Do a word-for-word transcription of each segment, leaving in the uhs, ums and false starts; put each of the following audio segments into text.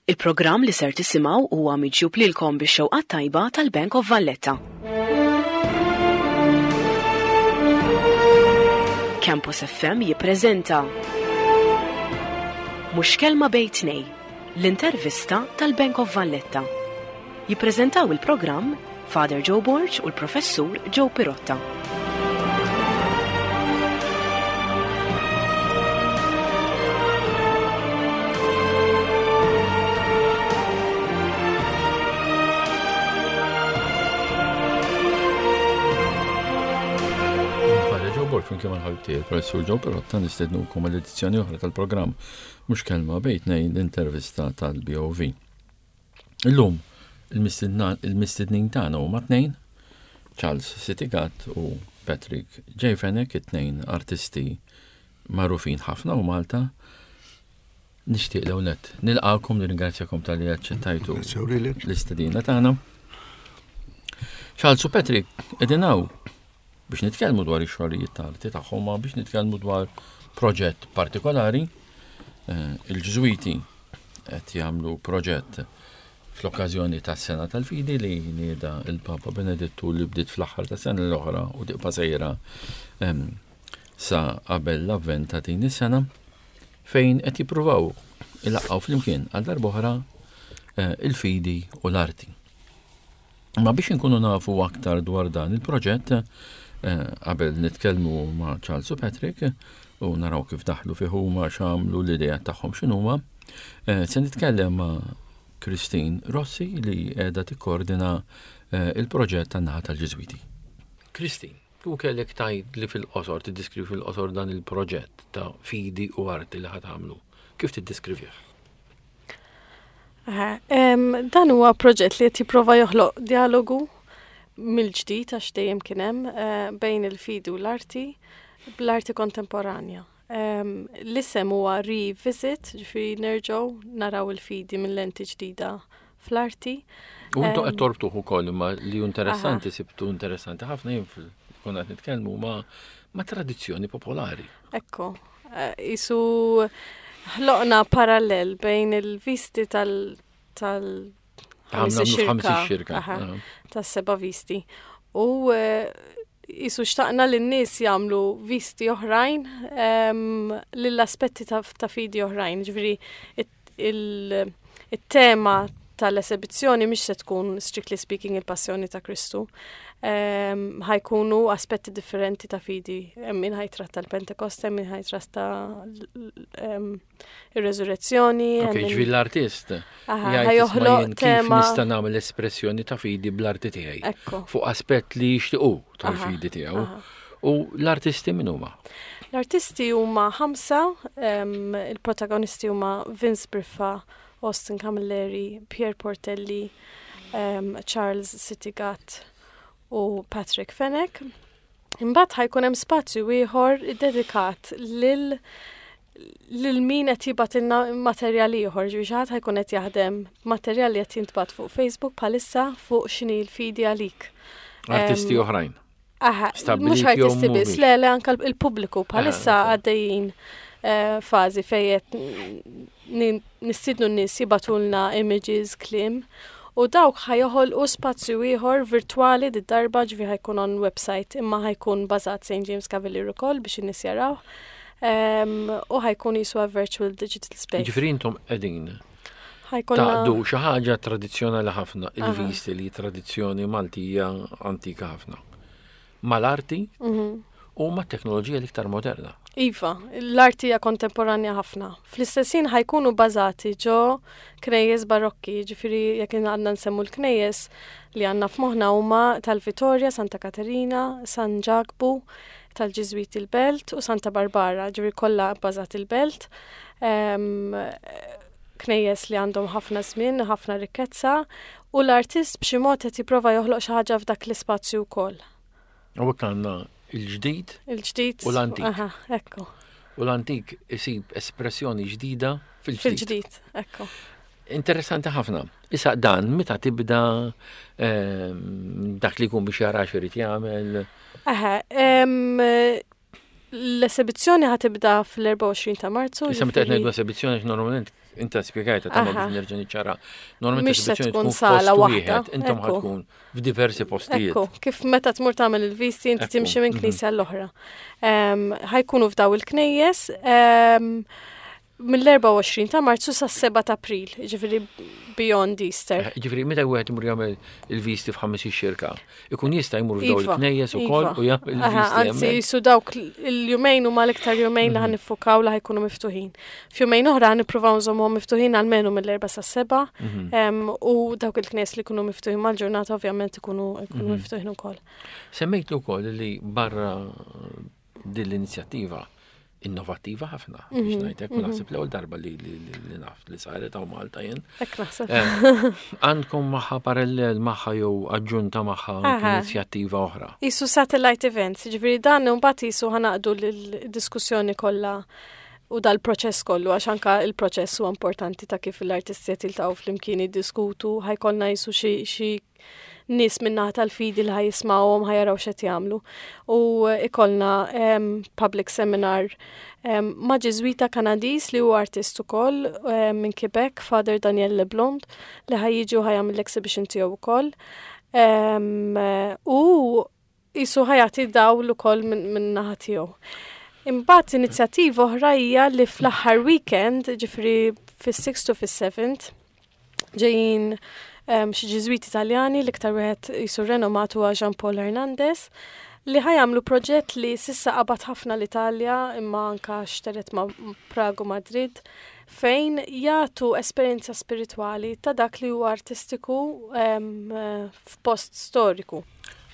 Il-programm li ser tisimgħu huwa miġjub lilkom bix-xewqa tajba tal-Bank of Valletta. Campus F M jippreżenta Mhux kelma bejn tnejn, l-intervista tal-Bank of Valletta. Jippreżentaw il-programm Father Joe Borg u l-Professur Joe Pirotta. Finkemm ħabibti il-Professur Joe Pirotta nistednukom l-edizzjoni oħra tal-programm Mhux kelma bejn tnejn l-intervista tal-B O V. Illum il-mistednin tagħna huma tnejn, Charles Sitigat u Patrick J. Fenech, it-tnejn artisti magħrufin ħafna u Malta. Nixtieq l-ewlet nilqakom nirringrazzjakom tal-li aċċettajtu l-istedina tagħna. Charles u Patrick qegħdin hawn biex nitkellmu dwar ix-xogħlijiet tal-arti tagħhom, ma biex nitkellmu dwar proġett partikolari. Il-Ġeżwiti qed jagħmlu proġett fl-okkażjoni tas-sena tal-Fidi li nieda il-Papa Benedittu li bdiet fl-aħħar tas-sena l-oħra u tibqa' sejra sa qabel l-avvent ta' din is-sena fejn qed jippruvaw ilaqgħu flimkien għal darb'oħra il-Fidi u l-arti. Ma biex inkunu nafu aktar dwar dan il-proġett qabel nitkellmu ma' Charles u Patrick u naraw kif daħlu fih huma x'għamlu l-idea tagħhom x'inhuma, se nitkellem ma' Christine Rossi li qiegħda tikkoordina il-proġett tan-naħa tal-Ġeżwiti. Christine, tu kellek tgħid li fil-qosor tiddeskrivi fil-qosor dan il-proġett ta' Fidi u Arti li ħad tagħmlu. Kif tiddeskrivih? Dan huwa proġett li qed jipprova joħloq dialogu mill-ġdid għax dejjem kien hemm bejn il-Fidi u l-arti bl-arti kontemporanja. L-isem huwa Revisit, ġifieri nerġgħu naraw il-Fidi minn lenti ġdida fl-arti. U intu qed torbtuh ukoll imma li interessanti sibtu interessanti ħafna jien kun qed nitkellmu ma' tradizzjoni popolari. Ekku, isu ħloqna parallel bejn il-visti tal tal xirka tas seba' visti. U isu xtaqna li n-nies jagħmlu visti oħrajn lill-aspetti ta' Fidi oħrajn. Ġifieri it-tema tal-esibizzjoni mhix se tkun strictly speaking il-Passjoni ta' Kristu. Ħajkunu aspetti differenti ta' Fidi. Min ħajtratta l-Pentekoste, min ħajtratta ir-reżurrezzjoni. Ok, ġifieri l-artist ħajoħloq tema nista' nagħmel espressjoni ta' Fidi bl-arti tiegħi. Fuq aspett li jixtiequ tal-Fidi tiegħu. U l-artisti min huma? L-artisti huma ħamsa, il-protagonisti huma Vince Briffa, Austin Camilleri, Pier Portelli, Charles Sitigat u Patrick Fenech. Imbagħad ħajkun hemm spazju ieħor dedikat lil lil min qed jibgħatilna materjali ieħor, ġifieri ħadd ħajkun qed jaħdem materjal li qed jintbagħat fuq Facebook bħalissa fuq x'inhi l-Fidi għalik. Artisti oħrajn. Aha, mhux artisti biss, le le anke il-pubbliku bħalissa għaddejjin fażi fejn nistidnu n-nies jibatulna images, kliem, u dawk ħajoħolqu spazju ieħor virtwali d-darba ġifi ħajkun on website imma ħajkun bażat Saint James Cavalier ukoll biex in-nies jaraw. U ħajkun jiswa virtual digital space. Ġifieri intom qegħdin taqdu xi ħaġa tradizzjonali ħafna, il-visti li tradizzjoni Maltija antika ħafna. Mal-arti u mat-teknoloġija l-iktar moderna. Iva, l-arti hija kontemporanja ħafna. Fl-istessin ħajkunu bażati ġo knejjes barokki, ġifieri jekk għandna nsemmu l-knejjes li għandna f'moħħna huma tal-Vittoria, Santa Caterina, San Ġagbu, tal-Ġeżwiti l-Belt u Santa Barbara, ġifieri kollha bażati l-Belt. Knejjes li għandhom ħafna żmien, ħafna rikkezza u l-artist b'xi mod qed jipprova joħloq xi ħaġa f'dak l-ispazju wkoll. U għandna il-ġdid il-ġdid u l-antik. Aha, ekku. U l-antik isib espressjoni ġdida fil-ġdid. Fil-ġdid, ekku. Interessanti ħafna. Issa dan meta tibda dak li jkun biex jara x'irid jagħmel. Aha, l-esibizzjoni ħatibda fl-erba' u għoxrin ta' Marzu. Issa meta qed ngħidu esibizzjoni normalment inta spjegajta tagħmel biex nerġa' niċċara. Normalment esibizzjoni tkun sala waħda. Intom ħadkun f'diversi postijiet. Ekku, kif meta tmur tagħmel il-visti inti timxi minn knisja l-oħra. Ħajkunu f'daw il-knejjes mill-erba' u għoxrin ta' Marzu sa' seba' ta' April, ġifieri beyond Easter. Ġifieri meta wieħed imur jagħmel il-visti f'ħames xirka, ikun jista' jmur f'daw il-knejjes ukoll u jagħmel il-visti. Anzi, jisu dawk il-jumejn huma l-iktar jumejn li ħanifukaw li ħajkunu miftuħin. F'jumejn oħra ħnippruvaw nżommhom miftuħin għalmenu mill-erba' sa' seba' u dawk il-knejjes li jkunu miftuħin mal-ġurnata ovvjament ikunu miftuħin ukoll. Semmejtlu wkoll li barra din l-inizjattiva innovattiva ħafna, biex ngħidlek, u naħseb l-ewwel darba li li naf li saret hawn Malta jien. Hekk naħseb. Għandkom magħha parallel magħha jew aġġunta magħha inizjattiva oħra. Isu satellite events, ġifieri dan imbagħad isu ħanaqdu l-diskussjoni kollha u dal-proċess kollu għax anke il-proċess huwa importanti ta' kif l-artisti jiltaqgħu flimkien jiddiskutu, ħajkollna jisu xi xi nis minna tal-fidi li ħajismawhom ħajaraw x'qed jagħmlu. U ikollna um, public seminar um, ma' Ġiżwita Kanadiż li huwa artist ukoll um, minn Quebec, Father Daniel Leblond, li ħajjiġu ħajjagħmel l-exhibition tiegħu wkoll. Um, u isu ħajati dawl ukoll minn min naħa tiegħu. Imbagħad inizjattiva oħra hija li fl-aħħar weekend, ġifri fis-sixth u fis-seventh, ġejjin Um, xi Ġiżwiti Italjani li iktar wieħed jisu renomat huwa Jean Paul Hernandez li ħajamlu proġett li sissa qabad ħafna l-Italja imma anka xteret ma' Pragu Madrid fejn jagħtu esperjenza spiritwali ta' dak li huwa artistiku um, f'post storiku.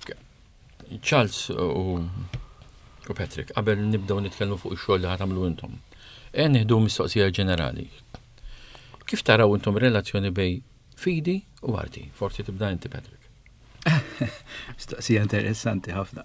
Charles u u Patrick, qabel nibdew nitkellmu fuq ix-xogħol li ħatamlu intom. E nieħdu mistoqsija ġenerali. Kif taraw intom relazzjoni bej fidi u arti? Forsi tibda inti, Patrick. Mistoqsija interessanti ħafna.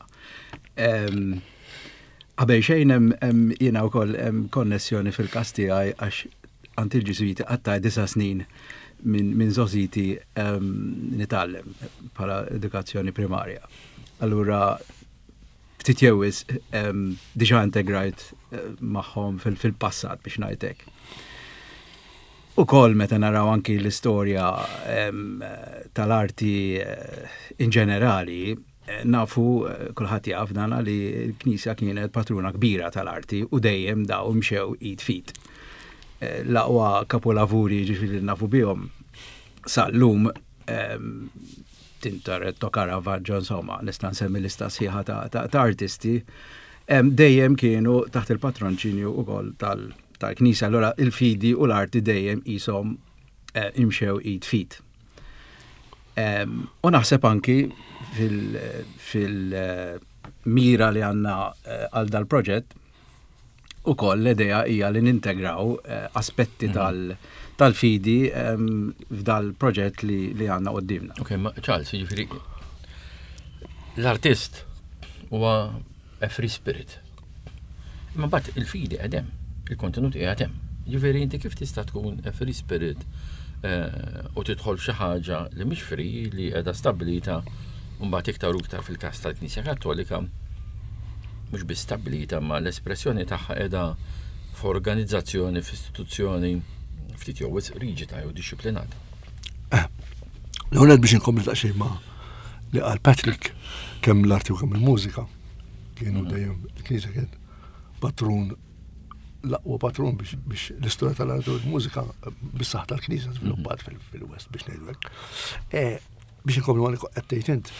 Qabel xejn hemm jiena wkoll hemm konnessjoni fil-każ tiegħi għax għand il-Ġiżwiti għattaj disa' snin minn min żożiti nitgħallem bħala edukazzjoni primarja. Allura ftit jewis diġà integrajt magħhom fil-passat biex ngħidlek. U kol meta naraw anki l-istorja tal-arti in ġenerali, nafu kulħadd jaf dana li l-Knisja kienet patruna kbira tal-arti u dejjem daw mxew id fit. L-aqwa kapolavuri ġifieri nafu bihom sal-lum Tintoretto, Caravaggio, insomma, nista' nsemmi lista sħiħa ta' artisti, dejjem kienu taħt il-patronċinju ukoll tal- tal-Knisja, allora il-fidi u l-arti dejjem qishom uh, imxew id fit. Um, u naħseb anki fil-mira fil, uh, li għanna uh, għal dal-proġett u koll l-idea hija li nintegraw uh, aspetti mm-hmm. tal, tal-fidi um, f'dal-proġett li, li għanna qoddimna. Ok, ma Charles, ġifiri, l-artist huwa a free spirit. Ma bat il-fidi għedem. Il-kontenut qiegħed hemm. Ġifieri inti kif tista' tkun free spirit u tidħol xi ħaġa li mhix free li qiegħda stabbilita u mbagħad iktar u iktar fil-każ tal-Knisja Kattolika mhux biss stabbilita ma l-espressjoni tagħha qiegħda f'organizzazzjoni, f'istituzzjoni ftit jew riġida jew dixxiplinata. L-ewwel biex inkompli daqsxejn ma' li qal Patrick kemm l-arti u kemm il-mużika kienu dejjem il-Knisja kien patrun l-aqwa patron biex, biex l-istoria tal-arti u l-mużika bis-saħħa tal-Knisja żviluppat fil-West biex ngħidlek. Biex inkomplu ma qed tgħid int.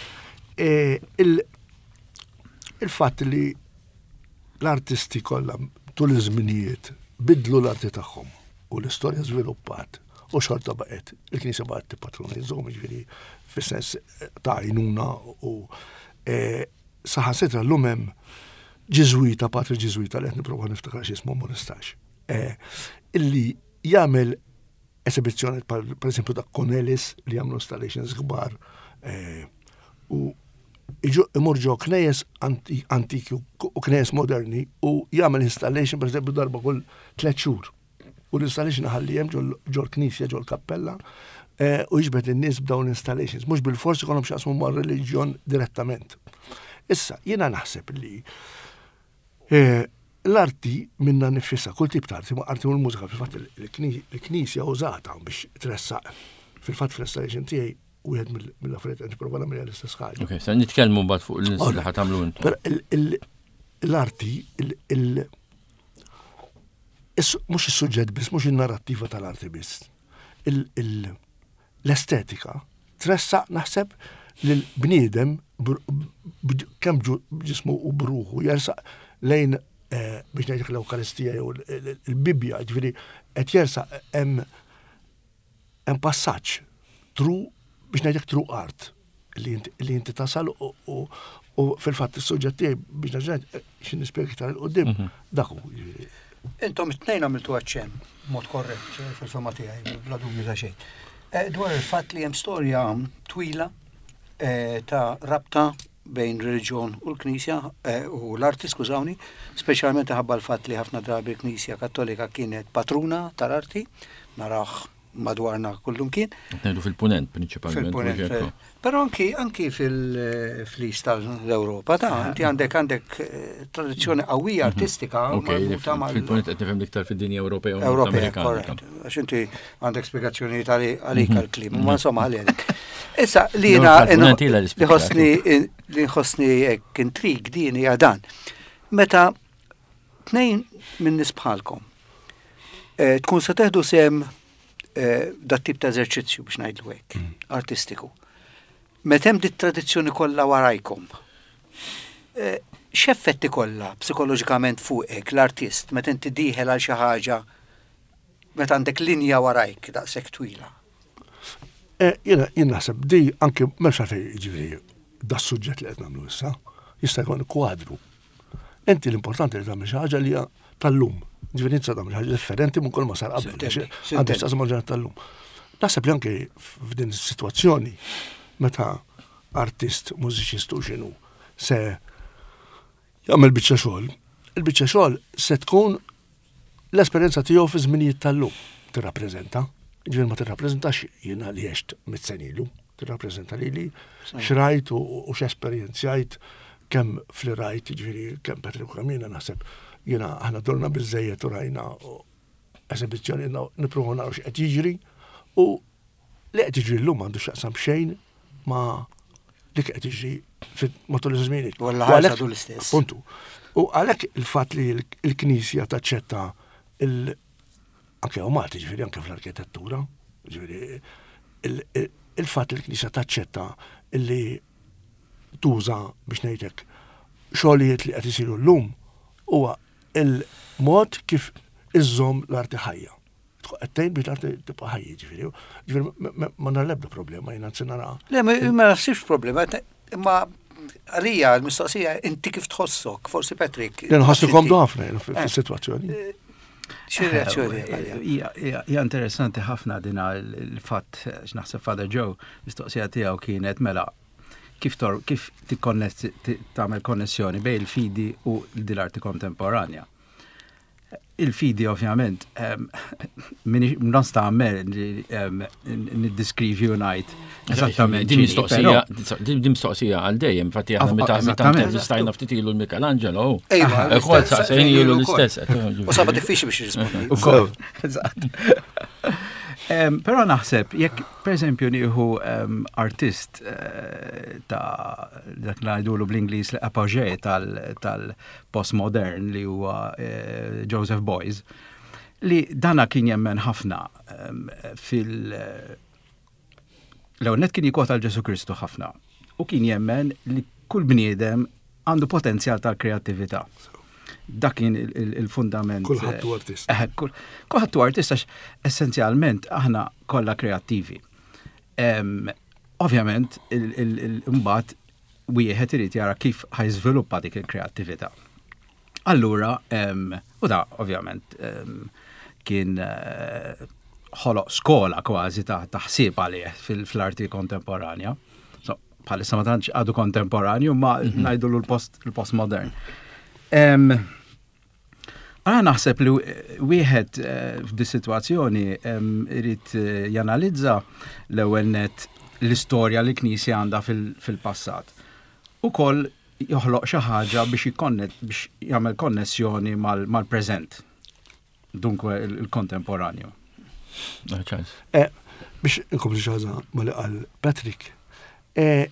Il-fatt li l-artisti kollha tul iż-żminijiet bidlu l-arti tagħhom u l-istorja żviluppat u xorta baqgħet il-Knisja baqgħet tippatronizzaw jiġifieri fis-sens ta' għajnuna u saħansitra llum hemm Ġiżwita, patri Ġiżwita li qed nipprova niftakar x'ismu ma nistax. Illi jagħmel esibizzjoni pereżempju ta' Cornelis li jagħmlu installations kbar u imur ġo knejjes antiki u knejjes moderni u jagħmel installation pereżempju darba kull tliet xhur. U l-installation ħalli hemm ġo l-Knisja ġo l-kappella u jiġbed in-nies b'dawn installations. Mhux bil-forsi kollhom x'jaqsmu mar-reliġjon direttament. Issa, jiena naħseb li L-arti minna nifissa, kull tip ta' arti, ma' arti u l-mużika, fil-fat il-knisja użata biex tressaq. Fil-fat fil-installation tiegħi u jgħed mill-affarijiet għed prova nagħmilha l-istess ħaġa. Ok, sa nitkellmu mbagħad fuq l-nies li ħatamlu intom. L-arti, mhux is-suġġett biss, mhux in-narrattiva tal-arti biss. L-estetika tressaq naħseb lill-bniedem kemm ġismu u bruħu jersaq lejn biex ngħidlek l-Ewkaristija jew il-Bibja, ġifieri qed jersaq hemm hemm passaġġ tru biex ngħidlek tru art li inti tasal u fil-fatt is-suġġett tiegħi biex ngħidlek xi nispjega iktar il qudiem dak hu. Intom it-tnejn għamiltu għaċċem mod korrett fil-fema tiegħi bla dubju ta' xejn. Dwar il-fatt li hemm storja twila ta' rabta bejn reliġjon u l-Knisja u l-arti, skużawni, speċjalment ħabba l-fatt li ħafna drabi l-Knisja Kattolika kienet patruna tal-arti, naraħ madwarna kullum kien. Ngħidu fil-punent prinċipalment. Fil-punent. Però anki anki fil-flis tal-Ewropa ta' inti għandek għandek tradizzjoni qawwija artistika marbuta mal. Fil-punent qed nifhem iktar fid-dinja Ewropea u Ewropea, korrett. Għax inti għandek spjegazzjoni għalik għall-klim, ma insomma għalek. Issa li jiena li ħossni li ħossni hekk intrig din hija dan. Meta tnejn minn nies bħalkom tkun se teħdu sem dat tip ta' eżerċizzju biex ngħidlu hekk, artistiku. Meta hemm dit tradizzjoni kollha warajkom. X'effetti kollha psikoloġikament fuqek l-artist meta inti dieħel għal xi ħaġa meta għandek linja warajk daqshekk twila? Jiena jien naħseb di anke m'hemmx għalfejn jiġifieri da suġġett li qed nagħmlu issa jista' jkun kwadru. Inti l-importanti li tagħmel xi ħaġa li hija tal-lum. Ġifieri inti tagħmel ħaġa differenti minn kull ma sar qabel. Għandek taqsam ġurnata tal-lum. Naħseb li anke f'din is-sitwazzjoni meta artist, mużiċist u x'inhu se jagħmel biċċa xogħol, il-biċċa xogħol se tkun l-esperjenza tiegħu fi żminijiet tal-lum tirrappreżenta. Ġifieri ma tirrappreżentax jiena li għext mit-senilu, tirrappreżenta lili x'rajt u x'esperjenzjajt kemm fl-rajt, ġifieri kemm Patrick Kamina naħseb jiena aħna dorna biżejjed u rajna eżibizzjoni nippruvaw naraw x'qed jiġri u li qed jiġri llum m'għandux x'jaqsam xejn ma li qed jiġri matul iż-żmienijiet. Walla ħaġa du l-istess. Puntu. U għalhekk il-fatt li l-Knisja taċċetta il- anke Malti, ġifieri anke fl-arkitettura, ġifieri il-fatt li l-Knisja taċċetta illi tuża biex ngħidlek xogħlijiet li qed isiru llum huwa il-mod kif iżżomm l-arti ħajja. Qedtejn biex l-arti tibqa' ħajja ġifieri. Ġifieri ma nar l-ebda problema jiena nsi nara. Le ma naħsibx problema, imma għalija l-mistoqsija inti kif tħossok, forsi Patrick. Jien ħossu komdu ħafna fis-sitwazzjoni. Hija interessanti ħafna din il-fatt x'naħseb Father Joe mistoqsija tiegħu kienet mela kif tor kif tagħmel konnessjoni bejn il-fidi u l-arti kontemporanja. Il-fidi ovvjament non sta għammel niddiskrivi u ngħid eżattament. Din mistoqsija din mistoqsija għal dejjem infatti aħna meta meta intervistajna ftit ilu l-Michelangelo. Ejwa. Ukoll saqsejn ilu l-istess. U saba diffiċli biex jirrispondi. Però naħseb jekk pereżempju nieħu artist ta' dak li ngħidulu bl-Ingliż l-apogee tal-postmodern li huwa Joseph Beuys li dana kien jemmen ħafna fil- l-ewwel kien jikwota l-Ġesu Kristu ħafna u kien jemmen li kull bniedem għandu potenzjal tal-kreattività. Dak kien il-fundament. Kulħadd huwa artist. Kulħadd huwa artist għax essenzjalment aħna kollha kreattivi. Ovvjament imbagħad wieħed irid jara kif ħajżviluppa dik il-kreattività. Allura, u da ovvjament kien ħoloq skola kważi ta' taħsib għalih fil-arti kontemporanja. So, bħalissa ma tantx għadu kontemporanju ma ngħidulu l-postmodern. Għana naħseb li wieħed f'di situazzjoni irid janalizza l-ewwel net l-istorja li Knisja għandha fil-passat. Ukoll joħloq xi ħaġa biex jikkonnet biex jagħmel konnessjoni mal-preżent. Dunkwe il-kontemporanju. Eh, biex inkompli xi ħaġa ma li qal Patrick, eh,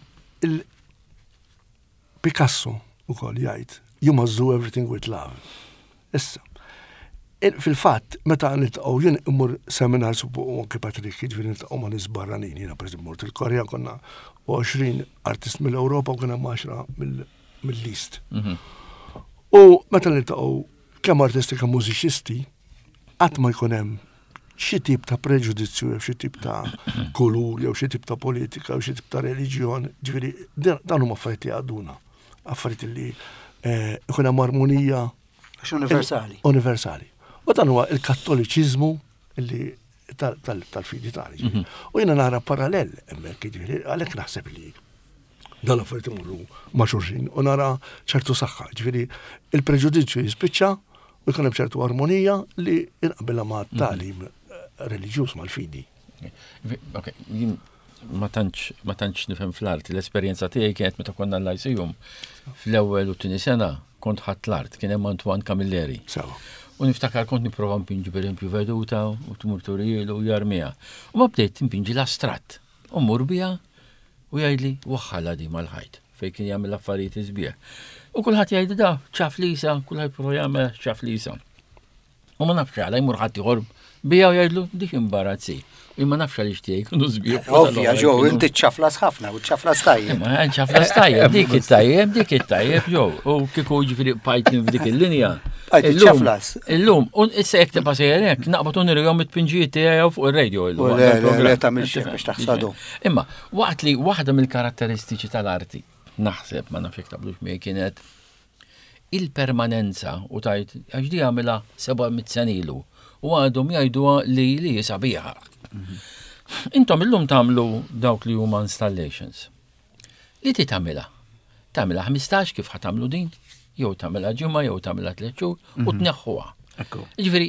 il-Picasso ukoll jgħid, you must do everything with love. Issa, fil-fatt, meta niltaqgħu jien immur seminar subu anke Patrick, jiġifieri niltaqgħu ma' nies barranin, jiena pereżempju mort il-Korea konna għoxrin artist mill-Ewropa u kien hemm għaxra mill-East. U meta niltaqgħu kemm artisti kemm mużiċisti, qatt ma jkun hemm xi tip ta' preġudizzju, jew xi tip ta' kulur, jew xi tip ta' politika, jew xi tip ta' reliġjon, ġifieri dan huma affarijiet li għaduna. Affarijiet li jkun hemm armonija universali. Universali. U dan huwa il-kattoliċiżmu li tal-fidi tagħna. U jiena nara parallel hemmhekk jiġifieri għalhekk naħseb li dan affarijiet imorru ma' xulxin u nara ċertu saħħa. Ġifieri il-preġudizzju jispiċċa u jkun hemm ċertu armonija li inqabbilha ma' tagħlim reliġjuż mal-fidi. Ok, jien ma tantx ma tantx nifhem fl-art. L-esperjenza tiegħi kienet meta konna l-Lyceum fl-ewwel u tieni sena kont ħadd l-art, kien hemm Antoine Camilleri. Sewa. U niftakar kont nipprova mpinġi pereżempju veduta u tmur Turiel u jarmija. U ma bdejt impinġi l-astratt. U mmur biha u jgħidli waħħala di mal-ħajt fejn kien jagħmel affarijiet iżbieħ. U kulħadd jgħid da ċaf lisa, kulħadd jipprova jagħmel ċaf lisa. U ma nafx għala jmur ħadd ieħor biha u jgħidlu dik imbarazzi. U ma nafx għaliex tiegħi kienu żbieħ. Ovvja ġew inti ċaflas ħafna u ċaflas tajjeb. Ma ċaflas tajjeb, dik it-tajjeb, dik it-tajjeb ġew. U kieku jiġifieri bajtni f'dik il-linja. Illum, u issa jek tibqa' sejjer hekk, naqbad u nirjhom it-pinġijiet tiegħu fuq ir-radio illum. Le tagħmel xejn biex taħsadu. Imma waqt li waħda mill-karatteristiċi tal-arti, naħseb ma nafx tablux mi kienet il-permanenza u tajt għax di għamilha seba' mit sen ilu u għadhom jgħiduha li li sabiħa. Intom illum tagħmlu dawk li huma installations. Li ti tagħmilha? Tagħmilha ħmistax kif ħad tagħmlu din? Jew tagħmilha ġimgħa jew tagħmilha tliet xhur u tneħħuha. Jiġifieri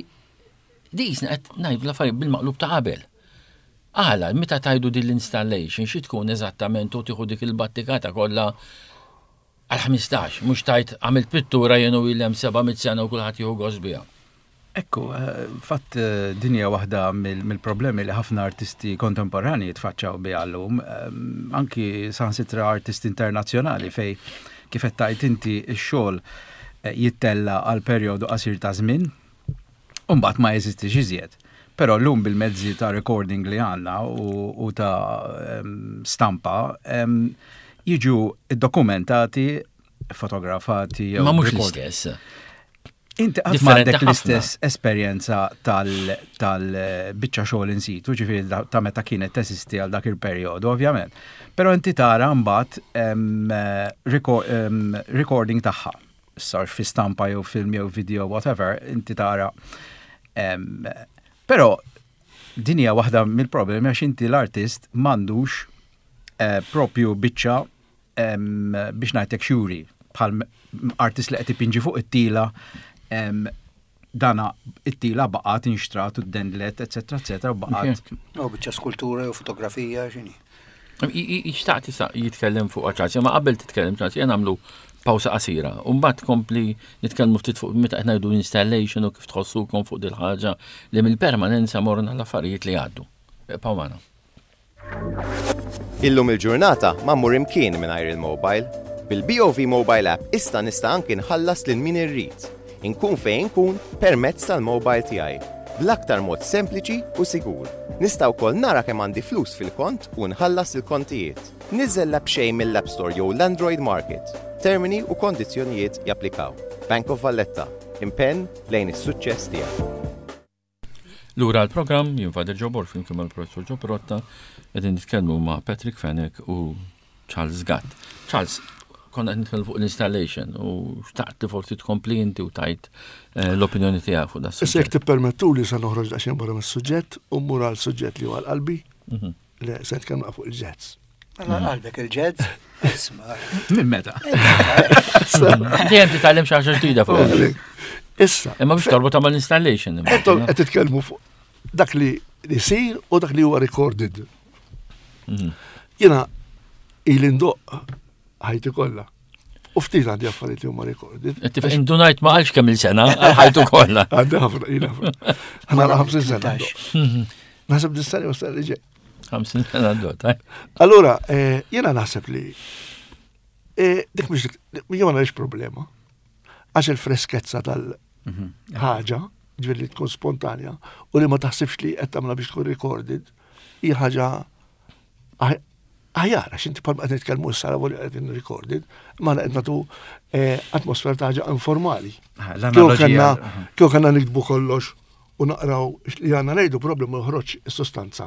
disna qed ngħidu l-affarijiet bil-maqlub ta' qabel. Għala, meta tajdu din l-installation xi tkun eżattament u tieħu dik il-battikata kollha għal ħmistax, mhux tajt għamilt pittura jien u ilhem seba' mit sena u kulħadd jieħu gost biha. Ekku, fatt dinja waħda mill-problemi li ħafna artisti kontemporani jitfaċċaw biha llum, anki sansitra artisti internazzjonali fej kif qed tajt inti x-xogħol jittella għal perjodu qasir ta' żmien u mbagħad ma jeżistix iżjed. Però llum bil-mezzi ta' recording li għandna u ta' stampa jiġu dokumentati, fotografati. Ma mhux l-istess. Inti qatt m'għandek l-istess esperjenza tal-biċċa xogħol in situ, ġifieri ta' meta kienet teżisti għal dak il-perjodu, ovvjament. Però inti tara mbagħad recording tagħha. Sar fi stampa jew film jew video, whatever, inti tara. Però din hija waħda mill-problemi għax inti l-artist m'għandux propju biċċa biex ngħidlek xuri bħal artist li qed ipinġi fuq it-tila dana it-tila baqgħet inxtrat u d-dendlet, eċetera, eċetera, baqgħet. U biċċa skultura u fotografija x'inhi. Ixtaqt jitkellem fuq ċaċi, ma qabel titkellem ċaċi, jien għamlu pawsa qasira. U mbagħad kompli nitkellmu ftit fuq meta qed ngħidu installation u kif tħossukom fuq dil ħaġa li mill-permanenza morna l-affarijiet li għaddu. Pawmana. Illum il-ġurnata ma mmur imkien mingħajr il-mobile. Bil-B O V Mobile App issa nista' anke nħallas lil min irrid. Inkun fejn nkun permezz tal-mobile tiegħi. Bl-aktar mod sempliċi u sigur. Nista' wkoll nara kemm għandi flus fil-kont u nħallas il-kontijiet. Niżel l-app xejn mill-App Store jew l-Android Market. Termini u kondizzjonijiet japplikaw. Bank of Valletta. Impenn lejn is-suċċess tiegħek. Lura l-programm jien Father Joe Borch flimkien mal-Professur Joe Perotta qegħdin nitkellmu ma' Patrick Fenech u Charles Gatt. Charles, konna nitkellmu fuq l-installation u xtaqt li forsi tkompli inti u tajt l-opinjoni tiegħek fuq da. Issa jekk tippermettuli sa noħroġ daqsxejn barra mis-suġġett u mmur għal suġġett li huwa l-qalbi li se nitkellmu fuq il-jazz. Alla qalbek il-jazz? Isma'. Minn meta? Dejjem titgħallem xi ħaġa ġdida fuq. Issa. Imma biex torbot għamal installation. Qed titkellmu fuq dak li jsir u dak li huwa recorded. Jiena il-indoq ħajti kollha. U ftit għandi affarijiet li huma recorded. Indunajt ma għalx kemm il-sena, ħajtu kollha. Għandi ħafna, jina ħafna. Ħana ħamsin sena. Naħseb dis-sena u sena li ġej. ħamsin sena għaddot, Allura, jena naħseb li dik mhux jew ma problema. Għax il-freskezza tal-ħaġa, ġifieri li tkun spontanja, u li ma taħsibx li qed tagħmilha biex tkun recorded, hija ħaġa aħjar, għax inti bħal qed nitkellmu s-sara wara qed recorded, ma qed nagħtu atmosfera ta' ħaġa informali. Kieku kellna nikdbu kollox u naqraw li għandna ngħidu problema joħroġ is-sostanza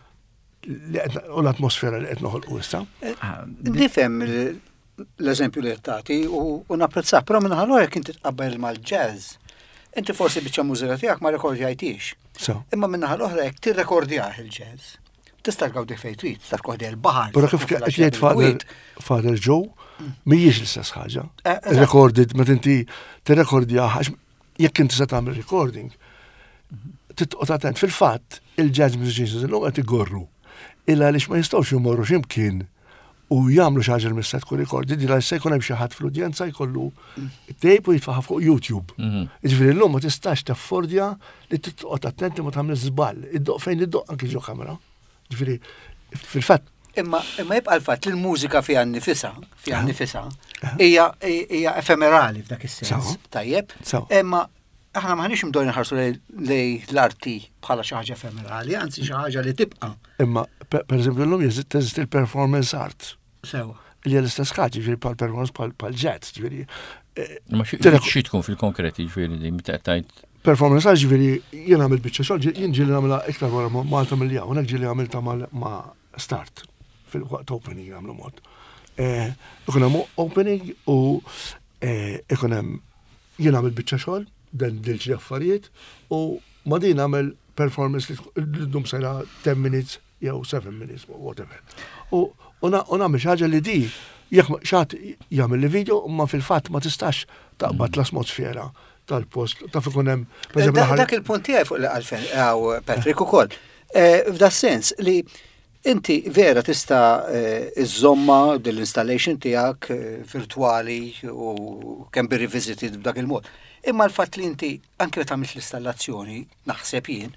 u l-atmosfera li qed noħolqu issa. Nifhem l-eżempju li qed tagħti u napprezzah, però minn ħalora jekk inti tqabbel mal-jazz, inti forsi biċċa mużika tiegħek ma rekordjajtix. Imma minn naħa l-oħra jekk tirrekordjah il-jazz. Tista' tgawdi fejn trid, tista' tkoħdi l-baħar. Però kif qed jgħid Father Father Joe mhijiex l-istess ħaġa. Recorded meta inti tirrekordjah għax jekk inti se tagħmel recording. Titqgħod attent fil-fatt il-jazz musicians illum qed igorru. Illa għaliex ma jistgħux jmorru x'imkien u jagħmlu xi ħaġa li mista tkun recorded, illa se jkun hemm xi ħadd fl-udjenza jkollu tape u jitfaħħa fuq YouTube. Jiġifieri llum ma tistax taffordja li titqgħod attenti ma tagħmel żball. Iddoq fejn iddoq anke ġo kamera. Ġifieri fil-fatt. Imma imma jibqa' l-fatt li l-mużika fiha nnifisha, fiha nnifisha hija hija efemerali f'dak is-sens. Tajjeb. Imma aħna maħniex mdorri nħarsu lej l-arti bħala xi ħaġa efemerali, anzi xi ħaġa li tibqa'. Imma pereżempju llum jeżisti il-performance art. Sewa. Li hija l-istess ħaġa, ġifieri bħal performance bħal jazz, ġifieri. Ma xi tkun fil-konkreti ġifieri li meta tajt. Performance art ġifieri jien għamil biċċa xogħol, jien ġieli nagħmilha iktar wara Malta milli hawn, hekk ġieli għamilta ma' Start fil-waqt opening għamlu mod. Ikun hemm opening u ikun hemm jien għamil biċċa xogħol dan dilġi affarijiet u ma din għamil performance li dum sejra ten minutes jew seven minutes, whatever. U nagħmel xi ħaġa li di jekk xaħat jagħmel li video ma fil-fatt ma tistax taqbad l-atmosfera tal-post ta' ikun hemm. Dak il-punt tiegħi fuq għalfejn għaw Patrick ukoll. F'da sens li inti vera tista' iżomma dell-installation tiegħek virtwali u kemm bi revisited b'dak il-mod. Imma l-fatt li inti anke meta tagħmel l-installazzjoni naħseb jien,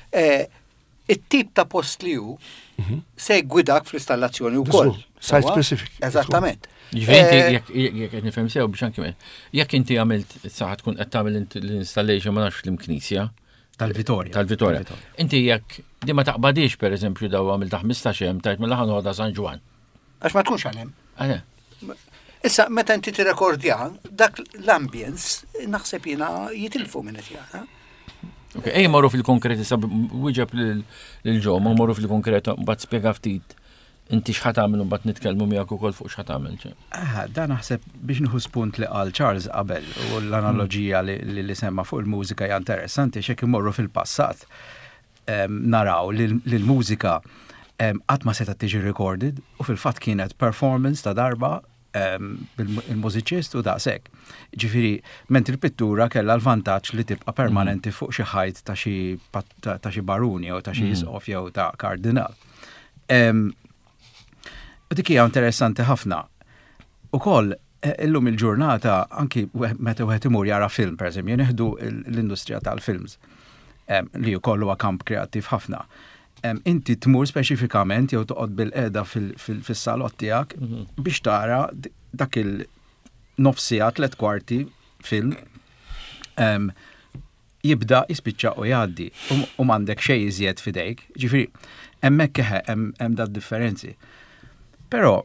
it-tip ta' post li hu se jgwidak fl-installazzjoni wkoll. Site specific. Eżattament. Ġifieri jekk qed nifhem sew biex anke jekk inti għamilt saħat tkun qed tagħmel l-installation ma nafx l-imknisja tal-Vitorja. Tal-Vitorja. Inti jekk di ma taqbadix pereżempju daw għamil ta' ħmistax hemm tajt mill-aħħar noħodha San Ġwan. Għax ma tkunx għalhem. Issa, meta inti tirrekordja, dak l-ambience naħseb jiena jitilfu minn qed jara. Ok, ej morru fil-konkreti sab wieġeb lil-ġo, ma morru fil-konkreta mbagħad spjega ftit inti x'ħat tagħmel u mbagħad nitkellmu miegħek ukoll fuq x'ħat tagħmel. Ah, dan naħseb biex nieħu spunt li qal Charles qabel u l-analoġija li li semma fuq il-mużika hija interessanti x'hekk imorru fil-passat. Naraw li l-mużika qatt ma seta' tiġi recorded u fil-fatt kienet performance ta' darba il-mużiċist u daqshekk. Ġifieri ment il-pittura kellha l-vantaġġ li tibqa' permanenti fuq xi ħajt ta' xi ta' xi baruni jew ta' xi isqof jew ta' kardinal. U dik hija interessanti ħafna. Ukoll illum il-ġurnata anki meta wieħed imur jara film pereżempju nieħdu l-industrija tal-films li wkoll huwa kamp kreattiv ħafna. Inti tmur speċifikament jew toqgħod bil-qiegħda fis-salott tiegħek biex tara dak il-nofsija tliet kwarti film jibda jispiċċa u jgħaddi u m'għandek xejn iżjed f'idejk. Ġifieri hemmhekk hemm dat differenzi. Però